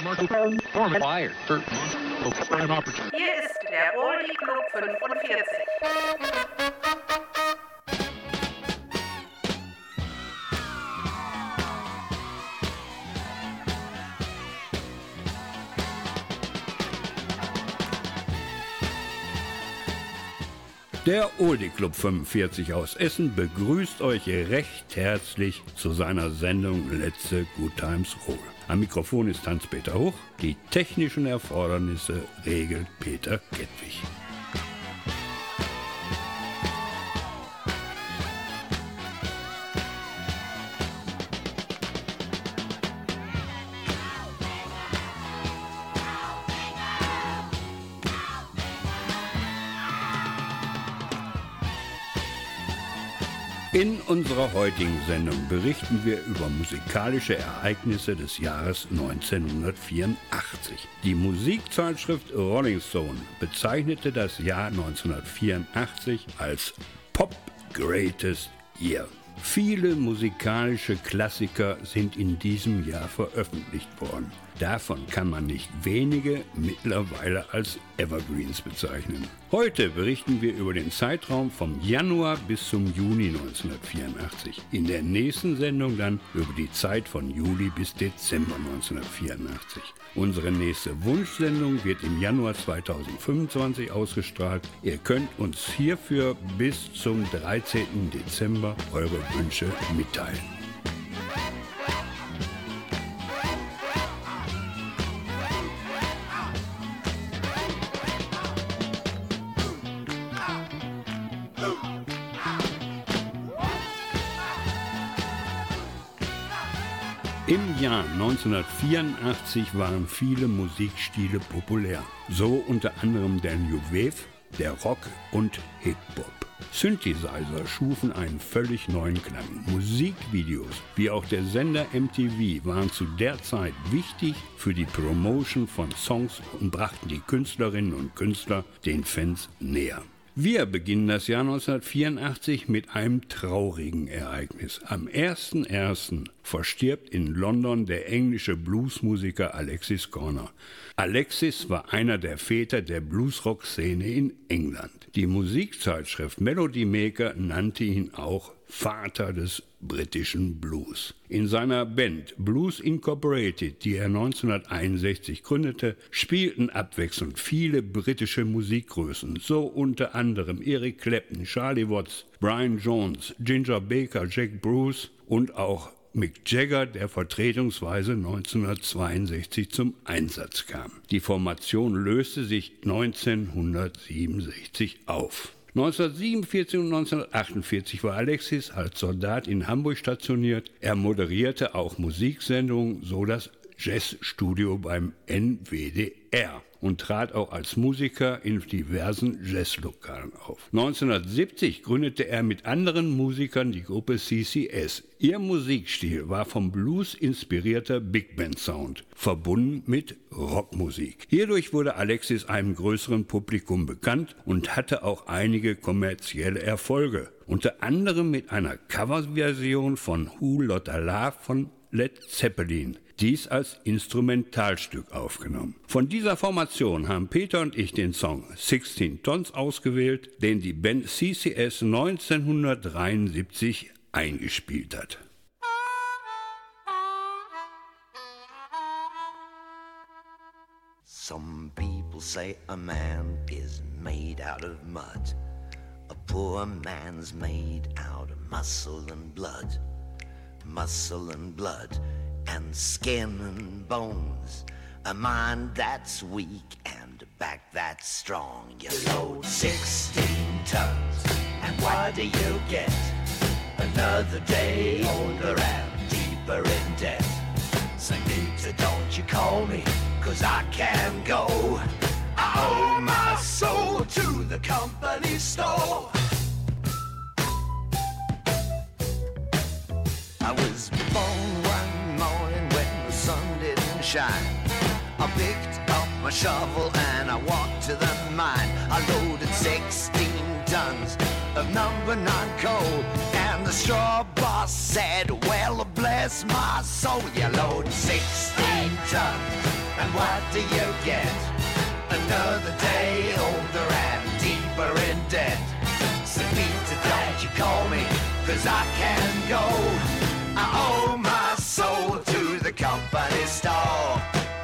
Hier ist der Oldie Club 45. Der Oldie Club 45 aus Essen begrüßt euch recht herzlich zu seiner Sendung Let's Good Times Roll. Am Mikrofon ist Hans-Peter Hoch. Die technischen Erfordernisse regelt Peter Kettwig. In unserer heutigen Sendung berichten wir über musikalische Ereignisse des Jahres 1984. Die Musikzeitschrift Rolling Stone bezeichnete das Jahr 1984 als Pop Greatest Year. Viele musikalische Klassiker sind in diesem Jahr veröffentlicht worden. Davon kann man nicht wenige mittlerweile als Evergreens bezeichnen. Heute berichten wir über den Zeitraum vom Januar bis zum Juni 1984. In der nächsten Sendung dann über die Zeit von Juli bis Dezember 1984. Unsere nächste Wunschsendung wird im Januar 2025 ausgestrahlt. Ihr könnt uns hierfür bis zum 13. Dezember eure Wünsche mitteilen. Im Jahr 1984 waren viele Musikstile populär, so unter anderem der New Wave, der Rock und Hip-Hop. Synthesizer schufen einen völlig neuen Klang. Musikvideos, wie auch der Sender MTV, waren zu der Zeit wichtig für die Promotion von Songs und brachten die Künstlerinnen und Künstler den Fans näher. Wir beginnen das Jahr 1984 mit einem traurigen Ereignis. Am 01.01. verstirbt in London der englische Bluesmusiker Alexis Corner. Alexis war einer der Väter der Bluesrock-Szene in England. Die Musikzeitschrift Melody Maker nannte ihn auch Vater des britischen Blues. In seiner Band Blues Incorporated, die er 1961 gründete, spielten abwechselnd viele britische Musikgrößen, so unter anderem Eric Clapton, Charlie Watts, Brian Jones, Ginger Baker, Jack Bruce und auch Mick Jagger, der vertretungsweise 1962 zum Einsatz kam. Die Formation löste sich 1967 auf. 1947 und 1948 war Alexis als Soldat in Hamburg stationiert. Er moderierte auch Musiksendungen, so das Jazzstudio beim NWDR und trat auch als Musiker in diversen Jazzlokalen auf. 1970 gründete er mit anderen Musikern die Gruppe CCS. Ihr Musikstil war vom Blues inspirierter Big Band Sound, verbunden mit Rockmusik. Hierdurch wurde Alexis einem größeren Publikum bekannt und hatte auch einige kommerzielle Erfolge. Unter anderem mit einer Coverversion von Who Lotta Love von Led Zeppelin. Dies als Instrumentalstück aufgenommen. Von dieser Formation haben Peter und ich den Song 16 Tons ausgewählt, den die Band CCS 1973 eingespielt hat. Some people say a man is made out of mud. A poor man's made out of muscle and blood. Muscle and blood. And skin and bones, a mind that's weak and a back that's strong. You load 16 tons, and what do you get? Another day older and deeper in debt. Sangeeta, don't you call me, 'cause I can't go. I owe my soul to the company store. I was born one morning when the sun didn't shine. I picked up my shovel and I walked to the mine. I loaded 16 tons of number 9 coal. And the straw boss said, well, bless my soul, you load 16 tons. And what do you get? Another day older and deeper in debt. So Peter, don't you call me, 'cause I can go. I owe my soul to the company store.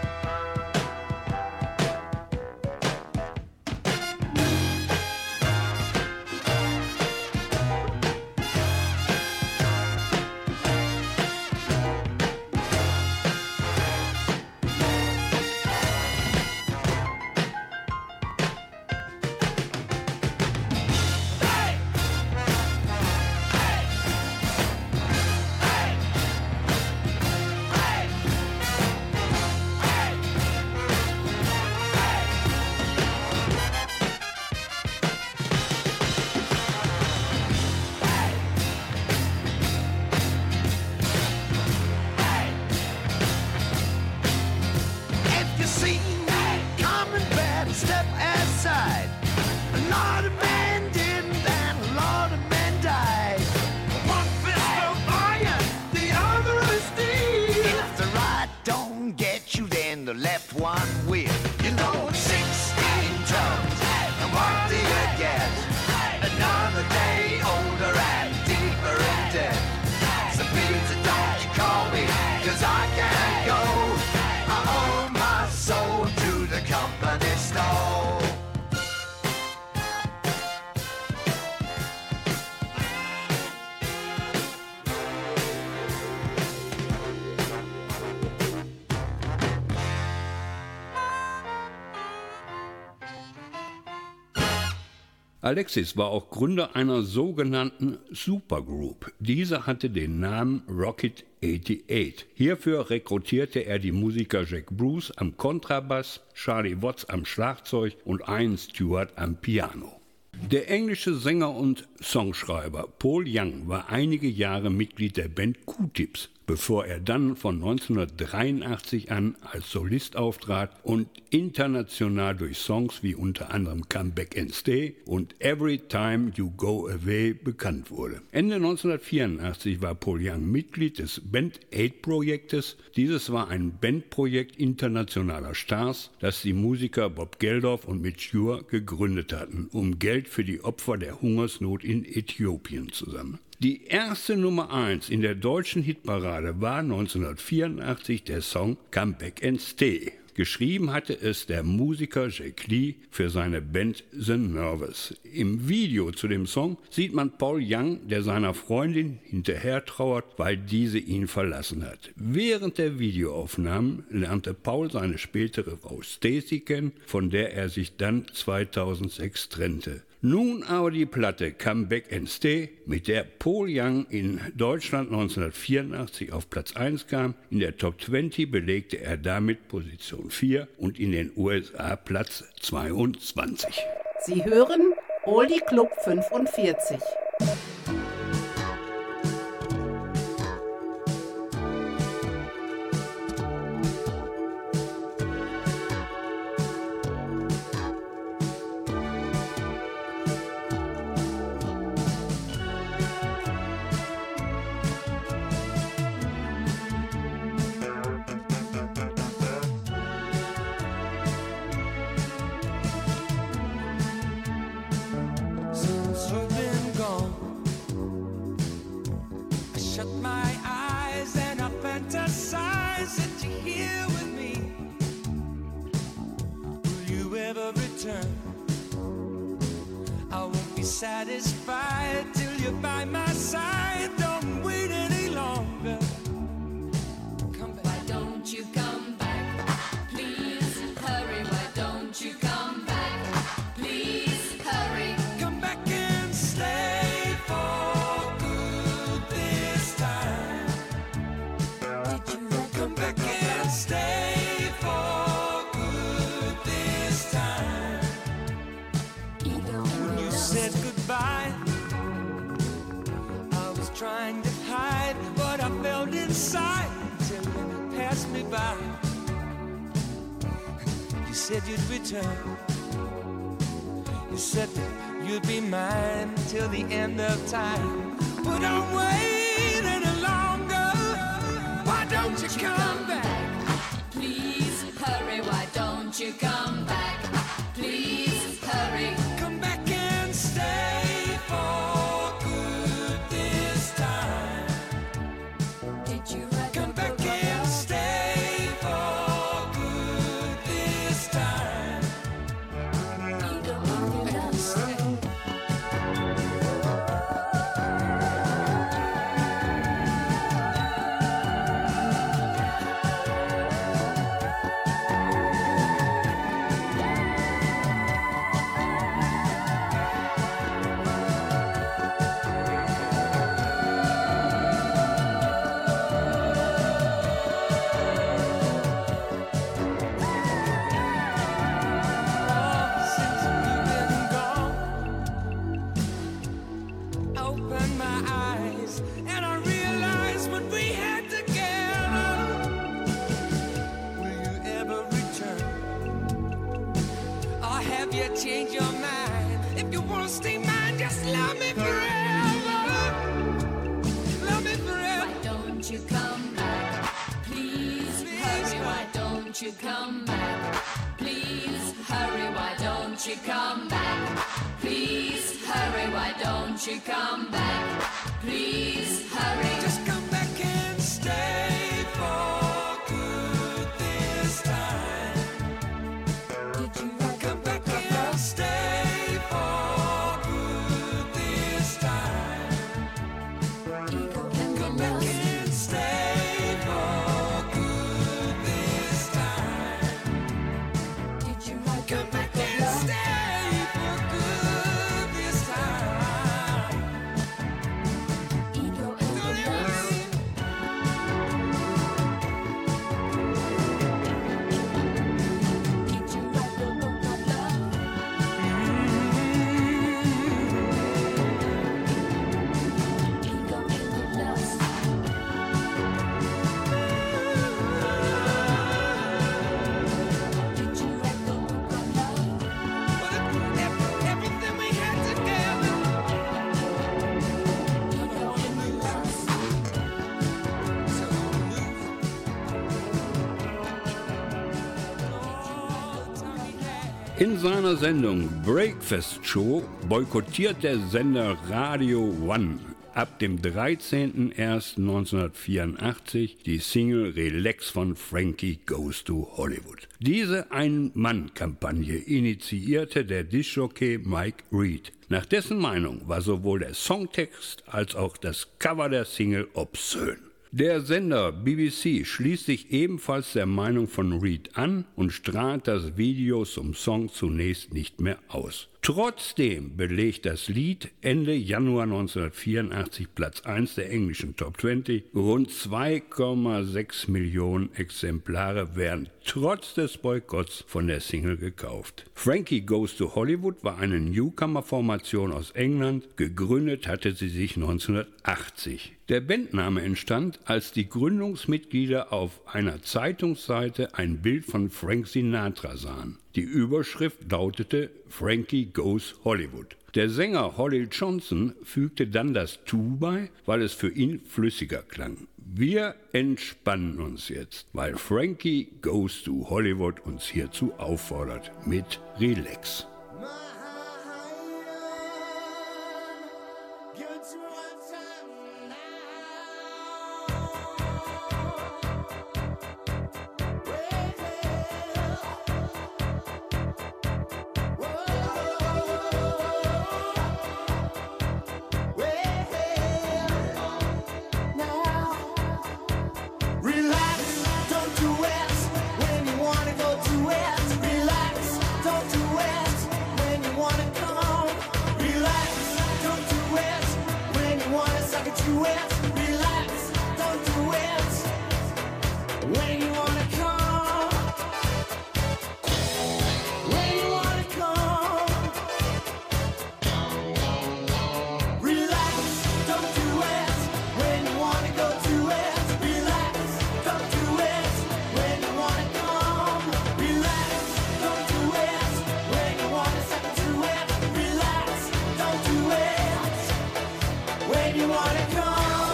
Alexis war auch Gründer einer sogenannten Supergroup. Diese hatte den Namen Rocket 88. Hierfür rekrutierte er die Musiker Jack Bruce am Kontrabass, Charlie Watts am Schlagzeug und Ian Stewart am Piano. Der englische Sänger und Songschreiber Paul Young war einige Jahre Mitglied der Band Q-Tips, bevor er dann von 1983 an als Solist auftrat und international durch Songs wie unter anderem Come Back and Stay und Every Time You Go Away bekannt wurde. Ende 1984 war Paul Young Mitglied des Band 8-Projektes. Dieses war ein Bandprojekt internationaler Stars, das die Musiker Bob Geldof und Mitch Ure gegründet hatten, um Geld für die Opfer der Hungersnot in Äthiopien zu sammeln. Die erste Nummer 1 in der deutschen Hitparade war 1984 der Song Come Back and Stay. Geschrieben hatte es der Musiker Jack Lee für seine Band The Nervous. Im Video zu dem Song sieht man Paul Young, der seiner Freundin hinterher trauert, weil diese ihn verlassen hat. Während der Videoaufnahmen lernte Paul seine spätere Frau Stacy kennen, von der er sich dann 2006 trennte. Nun aber die Platte Come Back and Stay, mit der Paul Young in Deutschland 1984 auf Platz 1 kam. In der Top 20 belegte er damit Position 4 und in den USA Platz 22. Sie hören Oldie Club 45. Satisfied till you're by my side. Don't wait any longer. Come back. Why don't you come back? Please hurry. Why don't you come back? Please hurry. Come back and stay for good this time. Did you come back and stay for good this time? When you said goodbye, I was trying to hide what I felt inside till you passed me by. You said you'd return. You said that you'd be mine till the end of time. But don't wait any longer. Why don't you come back? Please hurry. you come back? Please hurry. Come back and stay for good this time. Did you write come back and stay for good this time? You don't want me to stay. Opened my eyes and I realized what we had together. Will you ever return? Or have you changed your mind? If you wanna stay mine, just love me forever. Love me forever. Why don't you come back? Please hurry. Why don't you come back? Please hurry. Why don't you come back? Please hurry, why don't you come back? Please hurry. Just come back and stay for good this time. Did you come back and stay for good this time? Come back and stay for good this time. Did you come back and stay for good this time? Ego and the lust. Did you write the book of love? Ego and the lust. Did you write the book of love? Everything we had together. Ego and the lust. In seiner Sendung Breakfast Show boykottiert der Sender Radio One ab dem 13.01.1984 die Single Relax von Frankie Goes to Hollywood. Diese Ein-Mann-Kampagne initiierte der Diskjockey Mike Reed. Nach dessen Meinung war sowohl der Songtext als auch das Cover der Single obszön. Der Sender BBC schließt sich ebenfalls der Meinung von Reed an und strahlt das Video zum Song zunächst nicht mehr aus. Trotzdem belegt das Lied Ende Januar 1984 Platz 1 der englischen Top 20. Rund 2,6 Millionen Exemplare werden trotz des Boykotts von der Single gekauft. Frankie Goes to Hollywood war eine Newcomer-Formation aus England. Gegründet hatte sie sich 1980. Der Bandname entstand, als die Gründungsmitglieder auf einer Zeitungsseite ein Bild von Frank Sinatra sahen. Die Überschrift lautete Frankie Goes Hollywood. Der Sänger Holly Johnson fügte dann das To bei, weil es für ihn flüssiger klang. Wir entspannen uns jetzt, weil Frankie Goes to Hollywood uns hierzu auffordert mit Relax. When you wanna come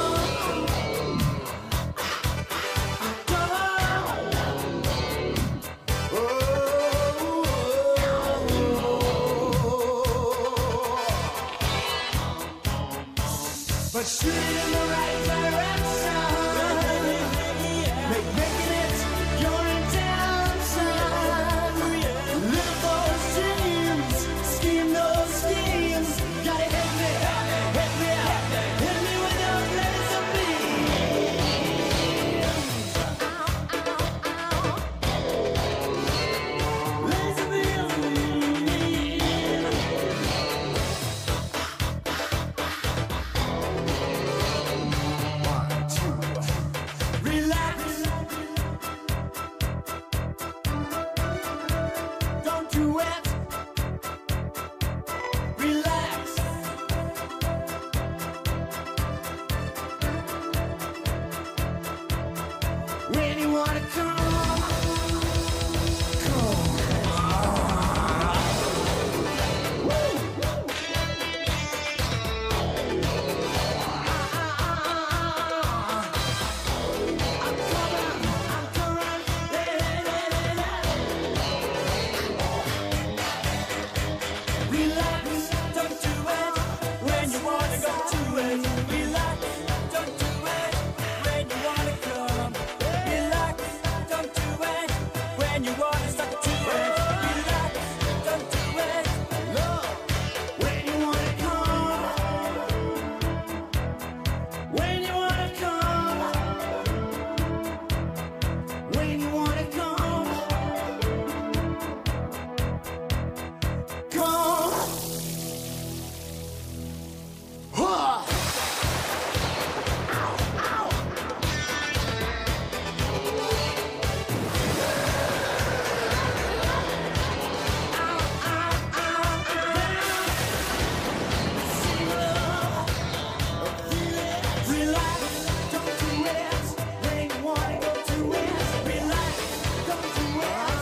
shoot it in the right direction. Making it your intention. Live those dreams, scheme those schemes. Gotta hit me with your laser beam. Laser beam. Relax. Don't do it. Relax. When you wanna come, relax, don't do it. When you wanna go to it, relax, don't do it. When you wanna come, relax, don't do it. When you wanna start to it, relax, don't do it. Love, when you wanna come, when you wanna come, when you wanna come, come. Huh. Relax, don't do it. When you wanna go to it, relax, don't do it.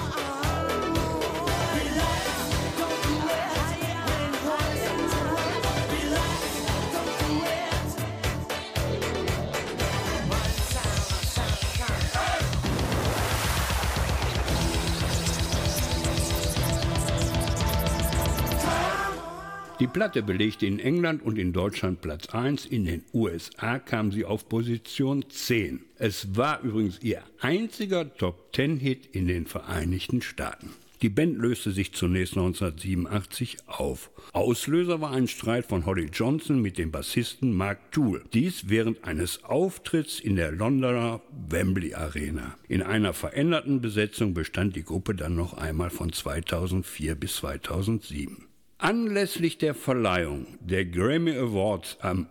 Relax, don't do it. When you wanna go to it, relax, don't do it. Die Platte belegte in England und in Deutschland Platz 1, in den USA kam sie auf Position 10. Es war übrigens ihr einziger Top-10-Hit in den Vereinigten Staaten. Die Band löste sich zunächst 1987 auf. Auslöser war ein Streit von Holly Johnson mit dem Bassisten Mark Toole. Dies während eines Auftritts in der Londoner Wembley Arena. In einer veränderten Besetzung bestand die Gruppe dann noch einmal von 2004 bis 2007. Anlässlich der Verleihung der Grammy Awards am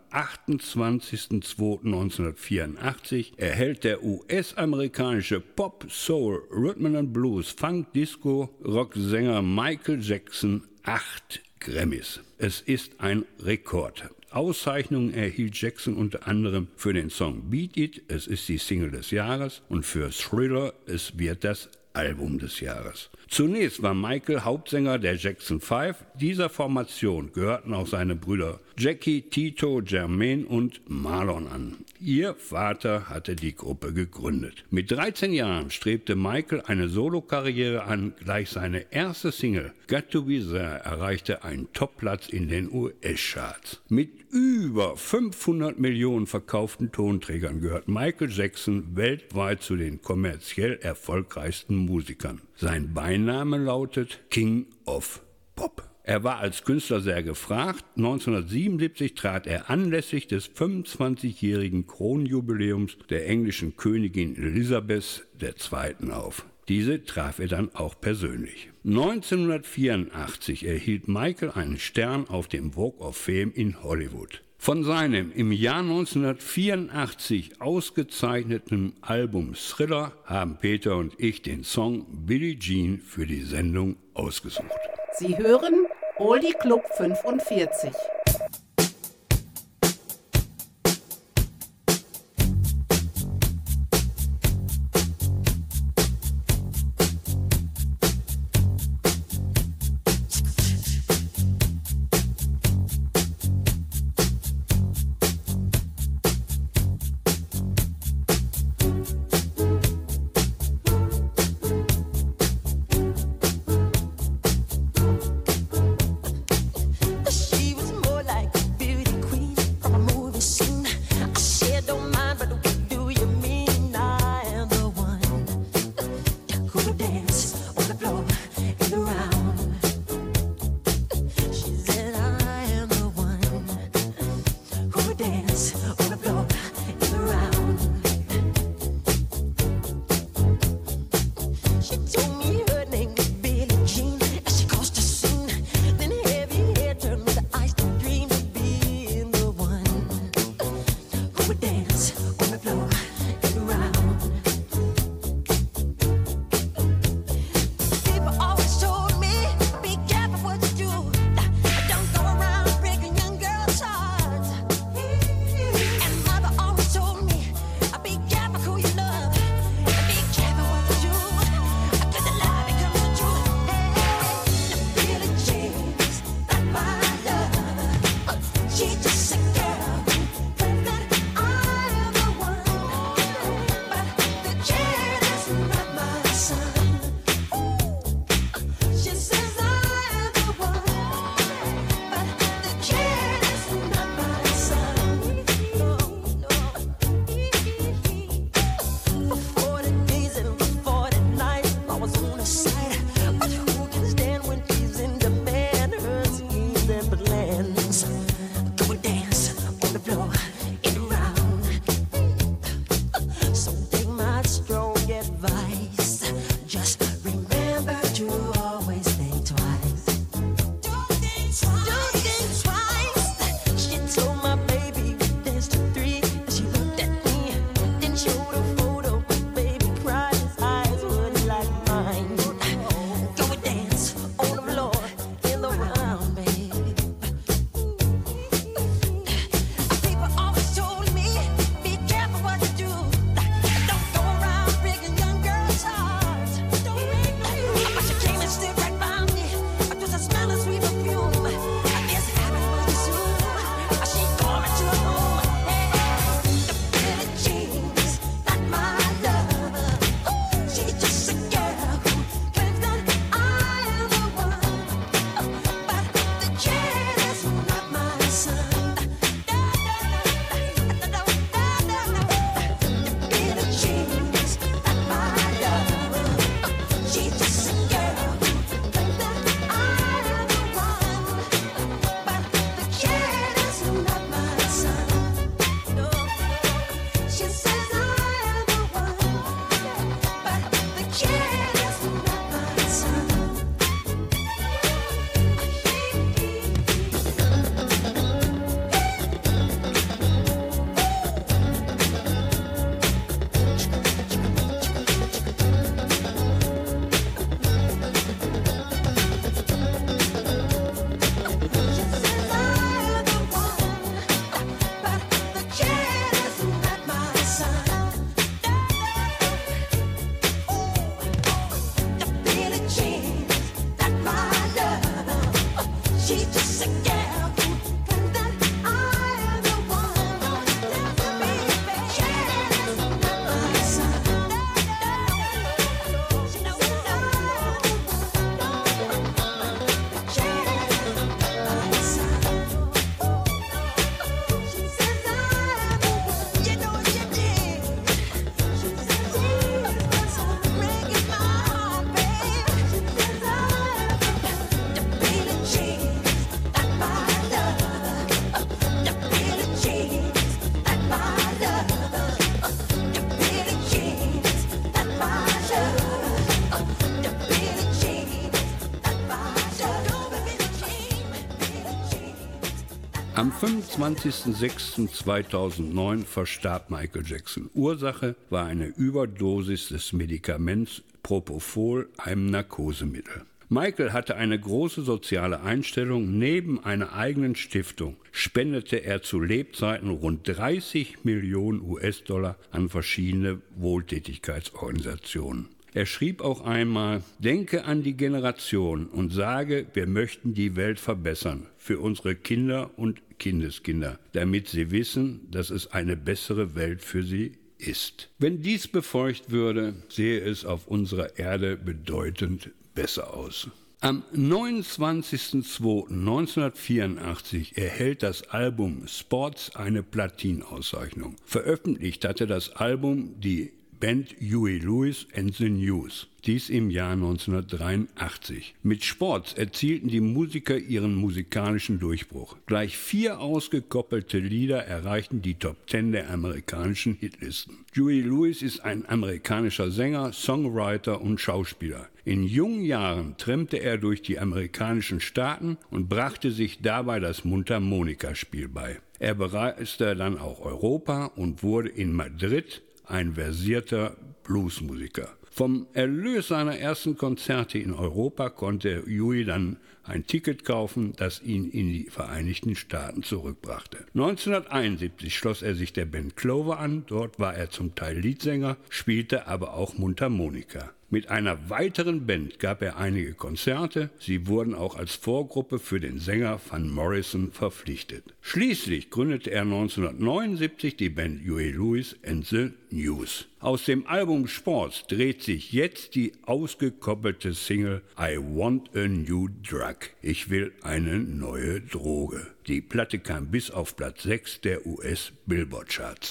28.02.1984 erhält der US-amerikanische Pop, Soul, Rhythm and Blues, Funk, Disco, Rocksänger Michael Jackson 8 Grammys. Es ist ein Rekord. Auszeichnungen erhielt Jackson unter anderem für den Song Beat It, es ist die Single des Jahres, und für Thriller, es wird das Album des Jahres. Zunächst war Michael Hauptsänger der Jackson 5. Dieser Formation gehörten auch seine Brüder Jackie, Tito, Jermaine und Marlon an. Ihr Vater hatte die Gruppe gegründet. Mit 13 Jahren strebte Michael eine Solokarriere an. Gleich seine erste Single, Got to Be There, erreichte einen Topplatz in den US-Charts. Mit über 500 Millionen verkauften Tonträgern gehört Michael Jackson weltweit zu den kommerziell erfolgreichsten Musikern. Sein Beiname lautet King of Pop. Er war als Künstler sehr gefragt. 1977 trat er anlässlich des 25-jährigen Kronjubiläums der englischen Königin Elisabeth II. Auf. Diese traf er dann auch persönlich. 1984 erhielt Michael einen Stern auf dem Walk of Fame in Hollywood. Von seinem im Jahr 1984 ausgezeichneten Album Thriller haben Peter und ich den Song Billie Jean für die Sendung ausgesucht. Sie hören Oldie Club 45. She was more Am 25.06.2009 verstarb Michael Jackson. Ursache war eine Überdosis des Medikaments Propofol, einem Narkosemittel. Michael hatte eine große soziale Einstellung. Neben einer eigenen Stiftung spendete er zu Lebzeiten rund 30 Millionen US-Dollar an verschiedene Wohltätigkeitsorganisationen. Er schrieb auch einmal: Denke an die Generation und sage, wir möchten die Welt verbessern für unsere Kinder und Kindeskinder, damit sie wissen, dass es eine bessere Welt für sie ist. Wenn dies befolgt würde, sehe es auf unserer Erde bedeutend besser aus. Am 29.02.1984 erhält das Album Sports eine Platinauszeichnung. Veröffentlicht hatte das Album die Band Huey Lewis and the News. Dies im Jahr 1983. Mit Sports erzielten die Musiker ihren musikalischen Durchbruch. Gleich 4 ausgekoppelte Lieder erreichten die Top 10 der amerikanischen Hitlisten. Huey Lewis ist ein amerikanischer Sänger, Songwriter und Schauspieler. In jungen Jahren trennte er durch die amerikanischen Staaten und brachte sich dabei das Mundharmonikaspiel bei. Er bereiste dann auch Europa und wurde in Madrid ein versierter Bluesmusiker. Vom Erlös seiner ersten Konzerte in Europa konnte Huey dann ein Ticket kaufen, das ihn in die Vereinigten Staaten zurückbrachte. 1971 schloss er sich der Band Clover an, dort war er zum Teil Leadsänger, spielte aber auch Mundharmonika. Mit einer weiteren Band gab er einige Konzerte, sie wurden auch als Vorgruppe für den Sänger Van Morrison verpflichtet. Schließlich gründete er 1979 die Band Huey Lewis and the News. Aus dem Album Sports dreht sich jetzt die ausgekoppelte Single I Want a New Drug. Ich will eine neue Droge. Die Platte kam bis auf Platz 6 der US-Billboard-Charts.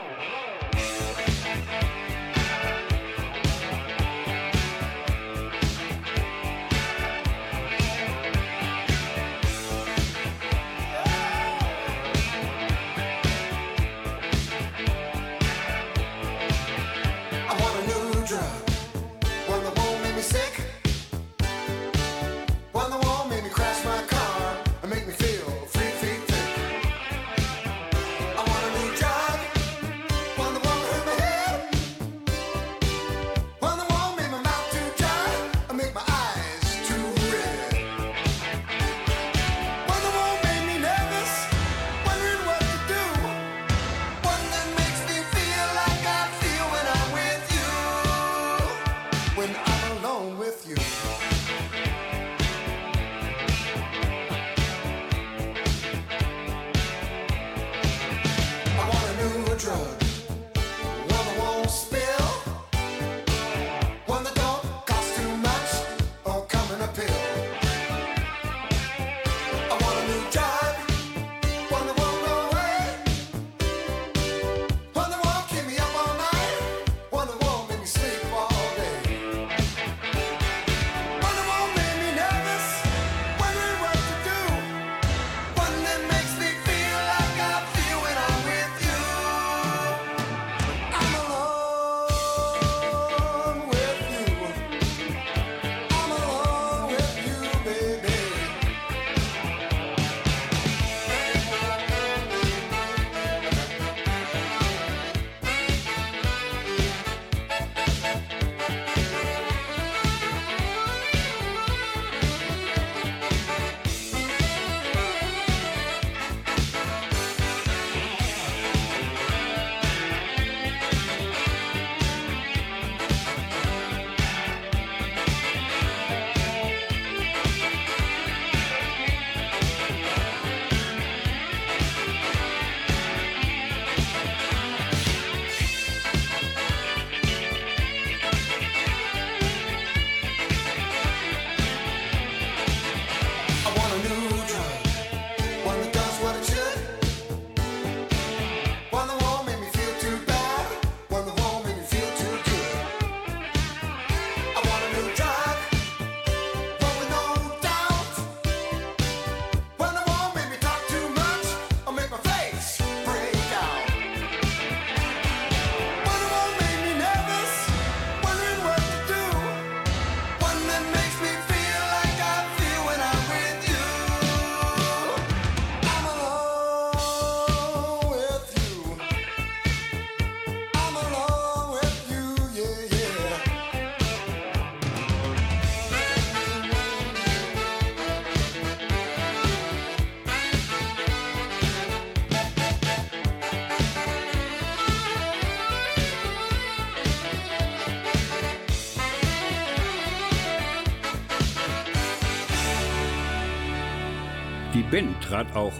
Die Band trat auch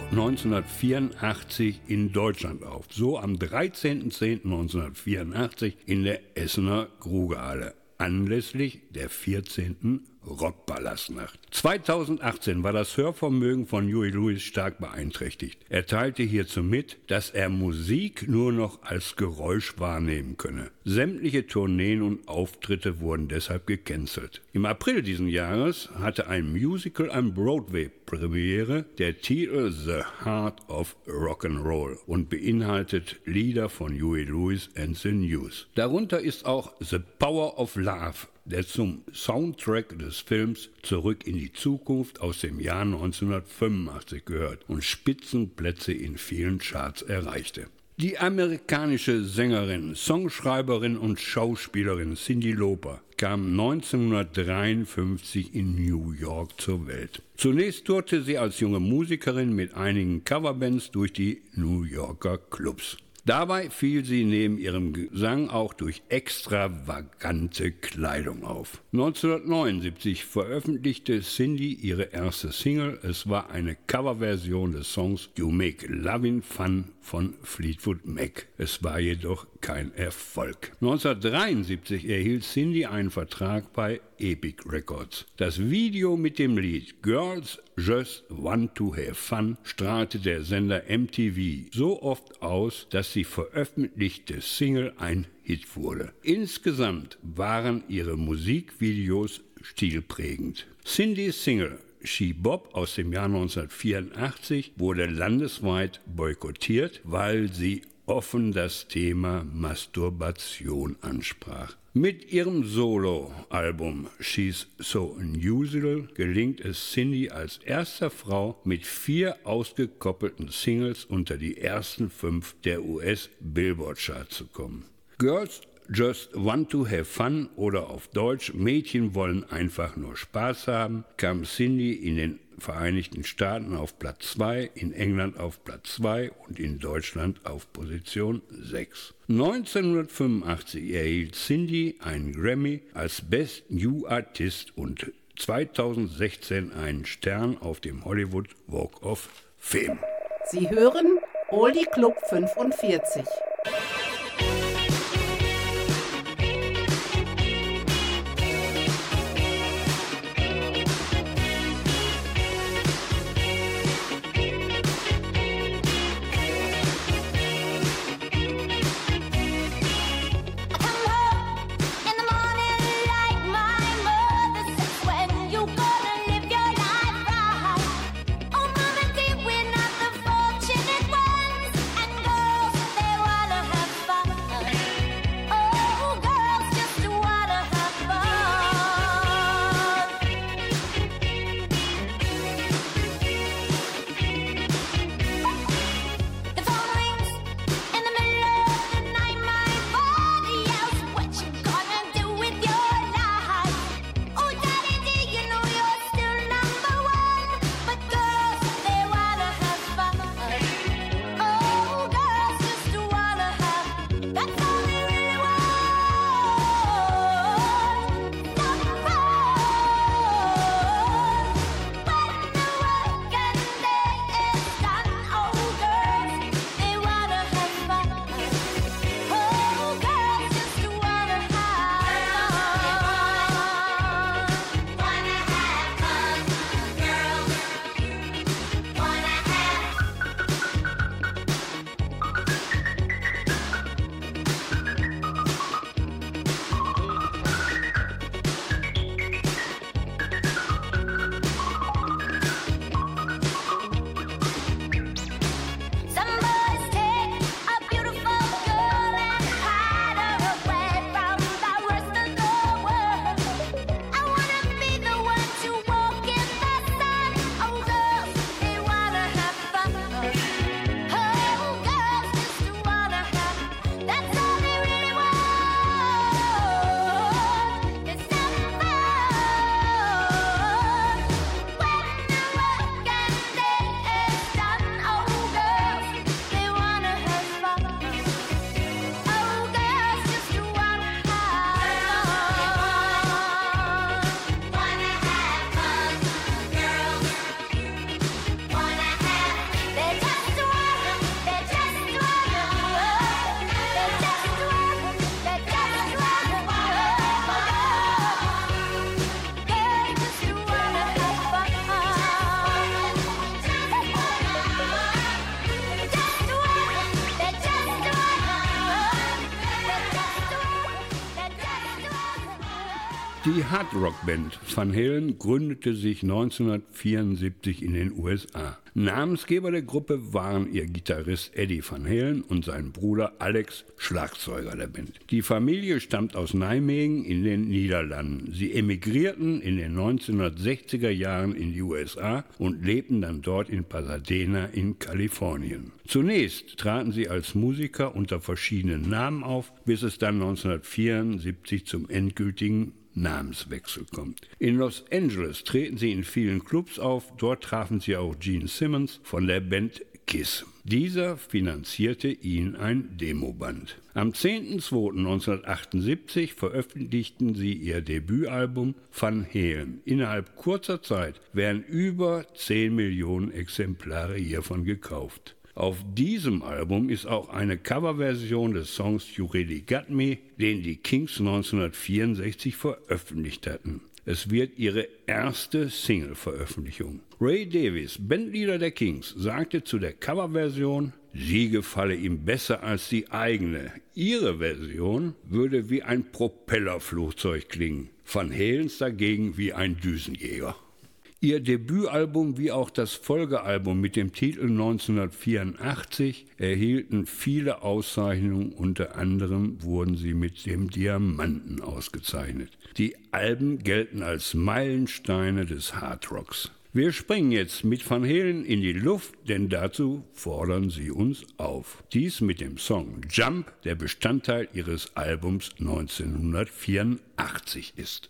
1984 in Deutschland auf, so am 13.10.1984 in der Essener Grugehalle, anlässlich der 14. Rockpalastnacht. 2018 war das Hörvermögen von Huey Lewis stark beeinträchtigt. Er teilte hierzu mit, dass er Musik nur noch als Geräusch wahrnehmen könne. Sämtliche Tourneen und Auftritte wurden deshalb gecancelt. Im April diesen Jahres hatte ein Musical am Broadway Premiere, der Titel The Heart of Rock'n'Roll und beinhaltet Lieder von Huey Lewis and the News. Darunter ist auch The Power of Love, der zum Soundtrack des Films Zurück in die Zukunft aus dem Jahr 1985 gehört und Spitzenplätze in vielen Charts erreichte. Die amerikanische Sängerin, Songschreiberin und Schauspielerin Cyndi Lauper kam 1953 in New York zur Welt. Zunächst tourte sie als junge Musikerin mit einigen Coverbands durch die New Yorker Clubs. Dabei fiel sie neben ihrem Gesang auch durch extravagante Kleidung auf. 1979 veröffentlichte Cyndi ihre erste Single. Es war eine Coverversion des Songs You Make Lovin' Fun von Fleetwood Mac. Es war jedoch kein Erfolg. 1973 erhielt Cyndi einen Vertrag bei Epic Records. Das Video mit dem Lied Girls Just Want to Have Fun strahlte der Sender MTV so oft aus, dass die veröffentlichte Single ein Hit wurde. Insgesamt waren ihre Musikvideos stilprägend. Cyndis Single She Bop aus dem Jahr 1984 wurde landesweit boykottiert, weil sie offen das Thema Masturbation ansprach. Mit ihrem Solo-Album She's So Unusual gelingt es Cyndi als erster Frau mit 4 ausgekoppelten Singles unter die ersten 5 der US-Billboard-Charts zu kommen. Girls Just Want to Have Fun oder auf Deutsch Mädchen wollen einfach nur Spaß haben, kam Cyndi in den Vereinigten Staaten auf Platz 2, in England auf Platz 2 und in Deutschland auf Position 6. 1985 erhielt Cyndi einen Grammy als Best New Artist und 2016 einen Stern auf dem Hollywood Walk of Fame. Sie hören Oldie Club 45. Fortunate ones and girls, they wanna have Die Hardrock-Band Van Halen gründete sich 1974 in den USA. Namensgeber der Gruppe waren ihr Gitarrist Eddie Van Halen und sein Bruder Alex, Schlagzeuger der Band. Die Familie stammt aus Nijmegen in den Niederlanden. Sie emigrierten in den 1960er Jahren in die USA und lebten dann dort in Pasadena in Kalifornien. Zunächst traten sie als Musiker unter verschiedenen Namen auf, bis es dann 1974 zum endgültigen Namenswechsel kommt. In Los Angeles treten sie in vielen Clubs auf, dort trafen sie auch Gene Simmons von der Band Kiss. Dieser finanzierte ihnen ein Demoband. Am 10.02.1978 veröffentlichten sie ihr Debütalbum Van Halen. Innerhalb kurzer Zeit werden über 10 Millionen Exemplare hiervon gekauft. Auf diesem Album ist auch eine Coverversion des Songs You Really Got Me, den die Kings 1964 veröffentlicht hatten. Es wird ihre erste Single-Veröffentlichung. Ray Davies, Bandleader der Kings, sagte zu der Coverversion, sie gefalle ihm besser als die eigene. Ihre Version würde wie ein Propellerflugzeug klingen, Van Halens dagegen wie ein Düsenjäger. Ihr Debütalbum wie auch das Folgealbum mit dem Titel 1984 erhielten viele Auszeichnungen, unter anderem wurden sie mit dem Diamanten ausgezeichnet. Die Alben gelten als Meilensteine des Hardrocks. Wir springen jetzt mit Van Halen in die Luft, denn dazu fordern sie uns auf. Dies mit dem Song Jump, der Bestandteil ihres Albums 1984 ist.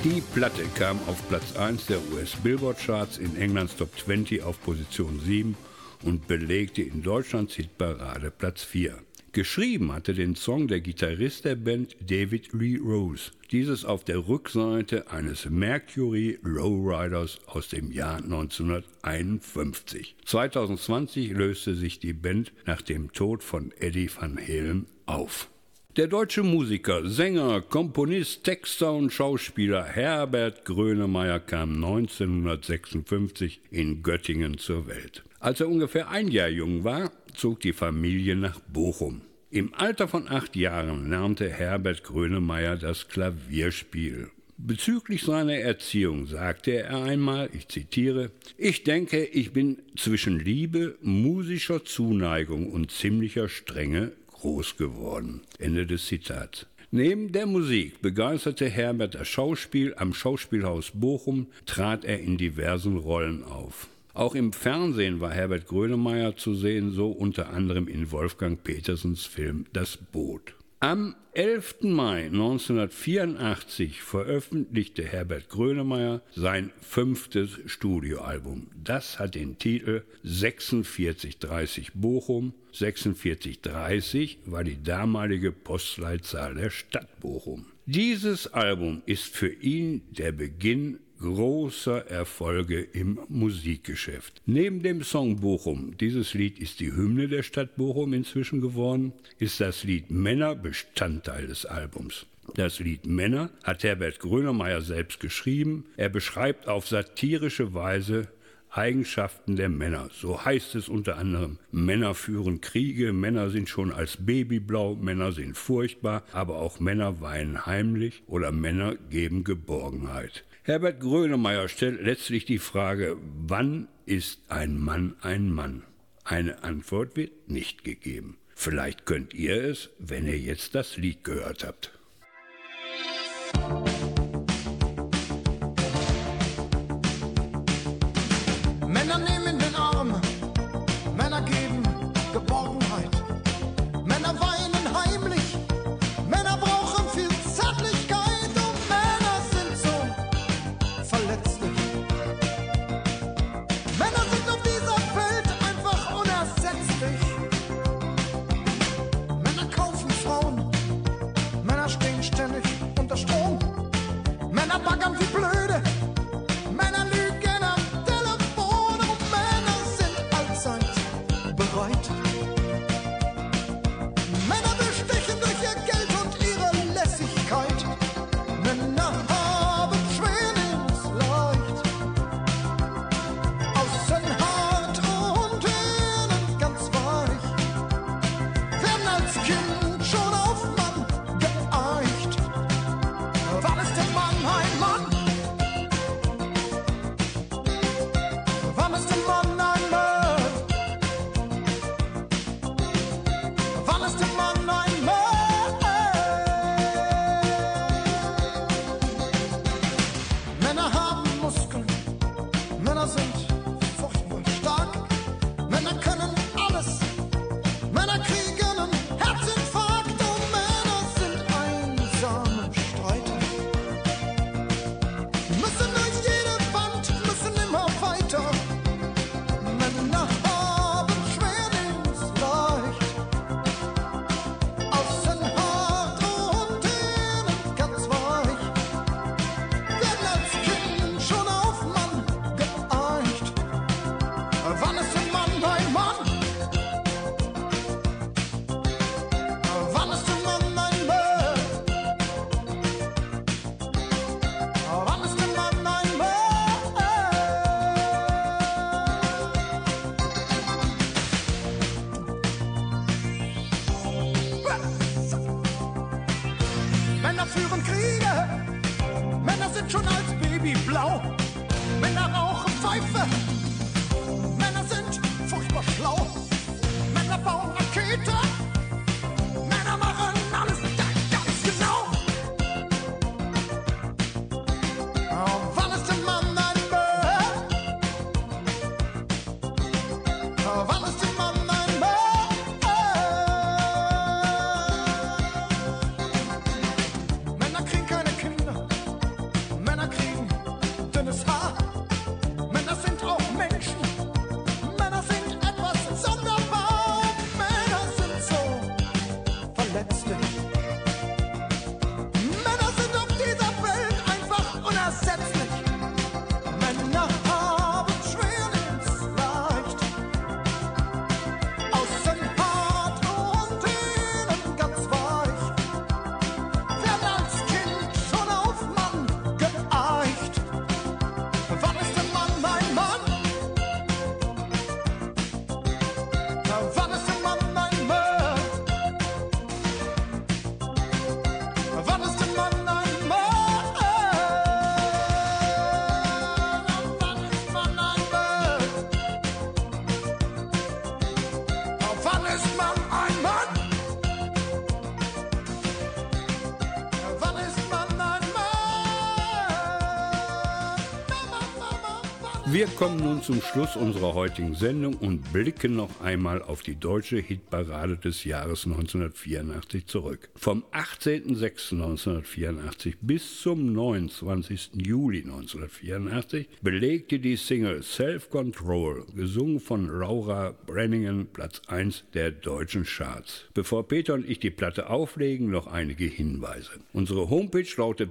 Die Platte kam auf Platz 1 der US-Billboard-Charts, in Englands Top 20 auf Position 7 und belegte in Deutschlands Hitparade Platz 4. Geschrieben hatte den Song der Gitarrist der Band David Lee Rose. Dieses auf der Rückseite eines Mercury Lowriders aus dem Jahr 1951. 2020 löste sich die Band nach dem Tod von Eddie Van Halen auf. Der deutsche Musiker, Sänger, Komponist, Texter und Schauspieler Herbert Grönemeyer kam 1956 in Göttingen zur Welt. Als er ungefähr ein Jahr jung war, zog die Familie nach Bochum. Im Alter von 8 Jahren lernte Herbert Grönemeyer das Klavierspiel. Bezüglich seiner Erziehung sagte er einmal, ich zitiere, ich denke, ich bin zwischen Liebe, musischer Zuneigung und ziemlicher Strenge groß geworden. Ende des Zitats. Neben der Musik begeisterte Herbert das Schauspiel. Am Schauspielhaus Bochum trat er in diversen Rollen auf. Auch im Fernsehen war Herbert Grönemeyer zu sehen, so unter anderem in Wolfgang Petersens Film Das Boot. Am 11. Mai 1984 veröffentlichte Herbert Grönemeyer sein 5. Studioalbum. Das hat den Titel 4630 Bochum. 4630 war die damalige Postleitzahl der Stadt Bochum. Dieses Album ist für ihn der Beginn großer Erfolge im Musikgeschäft. Neben dem Song Bochum, dieses Lied ist die Hymne der Stadt Bochum inzwischen geworden, ist das Lied Männer Bestandteil des Albums. Das Lied Männer hat Herbert Grönemeyer selbst geschrieben. Er beschreibt auf satirische Weise Eigenschaften der Männer. So heißt es unter anderem, Männer führen Kriege, Männer sind schon als Babyblau, Männer sind furchtbar, aber auch Männer weinen heimlich oder Männer geben Geborgenheit. Herbert Grönemeyer stellt letztlich die Frage, wann ist ein Mann ein Mann? Eine Antwort wird nicht gegeben. Vielleicht könnt ihr es, wenn ihr jetzt das Lied gehört habt. Männer nehmen den Arm, Männer geben Geborgenheit, Männer weinen heimlich, Männer brauchen viel Zärtlichkeit und Männer sind so verletzlich. Männer sind auf dieser Welt einfach unersetzlich. Männer kaufen Frauen, Männer stehen ständig unter Strom, Männer baggern wie blöde, Männer lügen am Telefon und Männer sind allzeit bereit. Männer bestechen durch ihr Geld und ihre Lässigkeit. Männer haben schweres Leicht. Außen hart und innen ganz weich. Werden als Kind schon auf Mann geeicht. Wann ist der Mann ein Mann? Wann ist der Mann ein Mann? Wann ist der Mann ein Mann? Männer haben Muskeln, Männer sind furchtbar stark, Männer können alles, Männer kriegen einen Herzinfarkt und Männer sind einsame Streiter. Müssen durch jede Wand, müssen immer weiter. Männer haben schweres Leicht. Außen hart und innen ganz weich. Werden als Kind schon auf Mann geeicht. Wann ist der Mann ein Mann? Wann ist der Mann ein Mann? Wann ist der Mann ein Mann? Männer führen Kriege, Männer sind schon als Baby blau, Männer rauchen Pfeife, Männer sind furchtbar schlau, Männer bauen Rakete, Männer machen alles ganz genau. Wann ist der Mann ein Mann? Wann ist der Mann ein Mann? Männer kriegen keine Kinder, Männer Wir kommen nun zum Schluss unserer heutigen Sendung und blicken noch einmal auf die deutsche Hitparade des Jahres 1984 zurück. Vom 18.06.1984 bis zum 29. Juli 1984 belegte die Single Self Control, gesungen von Laura Brannigan, Platz 1 der deutschen Charts. Bevor Peter und ich die Platte auflegen, noch einige Hinweise. Unsere Homepage lautet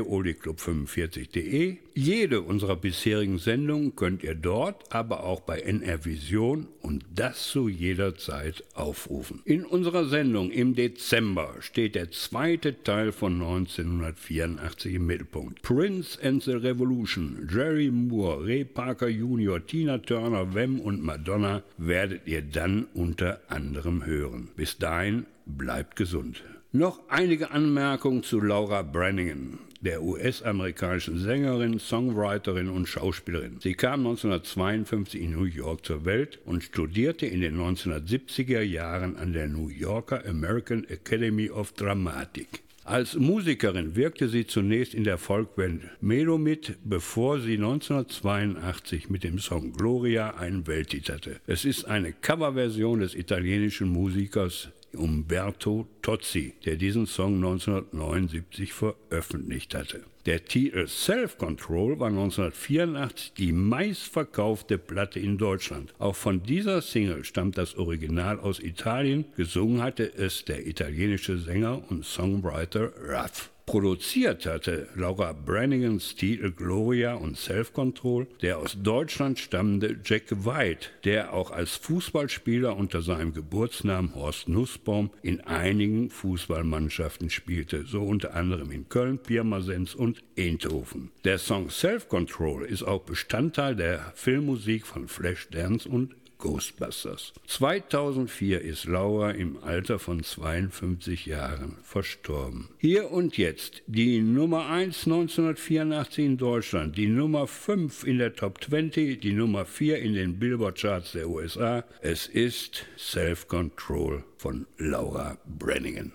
www.oldiclub45.de. Jede unserer bisherigen Sendungen könnt ihr dort, aber auch bei NR Vision und das zu jeder Zeit aufrufen. In unserer Sendung im Dezember steht der zweite Teil von 1984 im Mittelpunkt. Prince and the Revolution, Jerry Moore, Ray Parker Jr., Tina Turner, Wham und Madonna werdet ihr dann unter anderem hören. Bis dahin bleibt gesund. Noch einige Anmerkungen zu Laura Brannigan, der US-amerikanischen Sängerin, Songwriterin und Schauspielerin. Sie kam 1952 in New York zur Welt und studierte in den 1970er Jahren an der New Yorker American Academy of Dramatic. Als Musikerin wirkte sie zunächst in der Folkband Melo mit, bevor sie 1982 mit dem Song Gloria einen Welthit hatte. Es ist eine Coverversion des italienischen Musikers Umberto Tozzi, der diesen Song 1979 veröffentlicht hatte. Der Titel Self Control war 1984 die meistverkaufte Platte in Deutschland. Auch von dieser Single stammt das Original aus Italien. Gesungen hatte es der italienische Sänger und Songwriter Ruff. Produziert hatte Laura Brannigans Titel Gloria und Self Control der aus Deutschland stammende Jack White, der auch als Fußballspieler unter seinem Geburtsnamen Horst Nussbaum in einigen Fußballmannschaften spielte, so unter anderem in Köln, Pirmasens und Eindhoven. Der Song Self Control ist auch Bestandteil der Filmmusik von Flashdance und Ghostbusters. 2004 ist Laura im Alter von 52 Jahren verstorben. Hier und jetzt die Nummer 1 1984 in Deutschland, die Nummer 5 in der Top 20, die Nummer 4 in den Billboard-Charts der USA. Es ist Self Control von Laura Brannigan.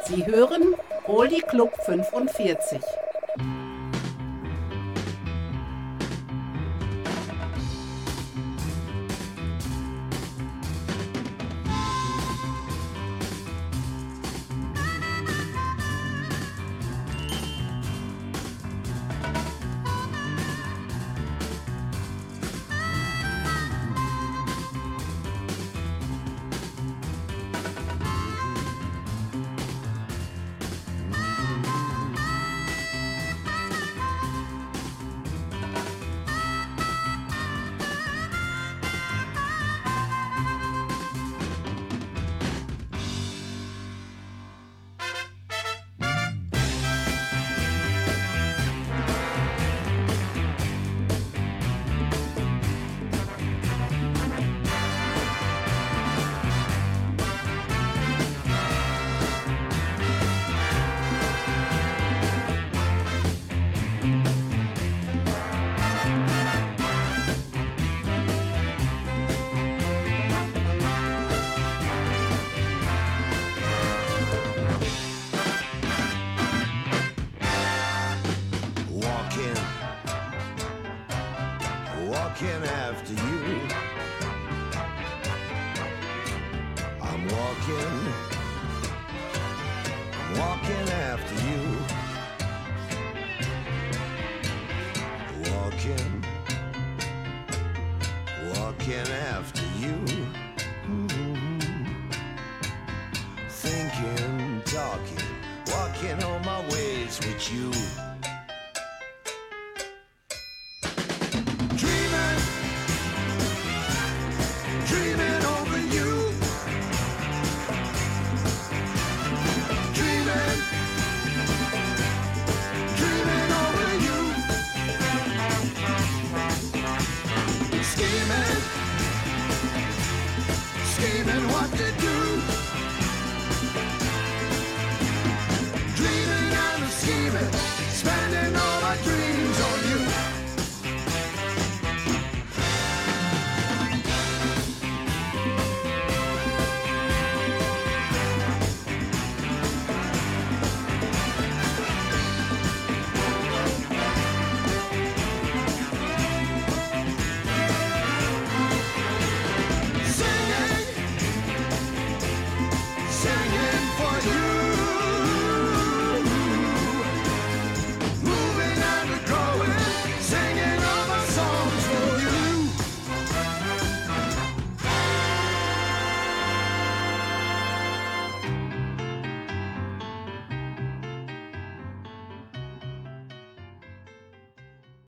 Sie hören Oldie Club 45. Walking after you. I'm walking after you. Walking after you. Thinking, talking, walking on my ways with you. Dreaming over you. Dreaming over you. Scheming what to do.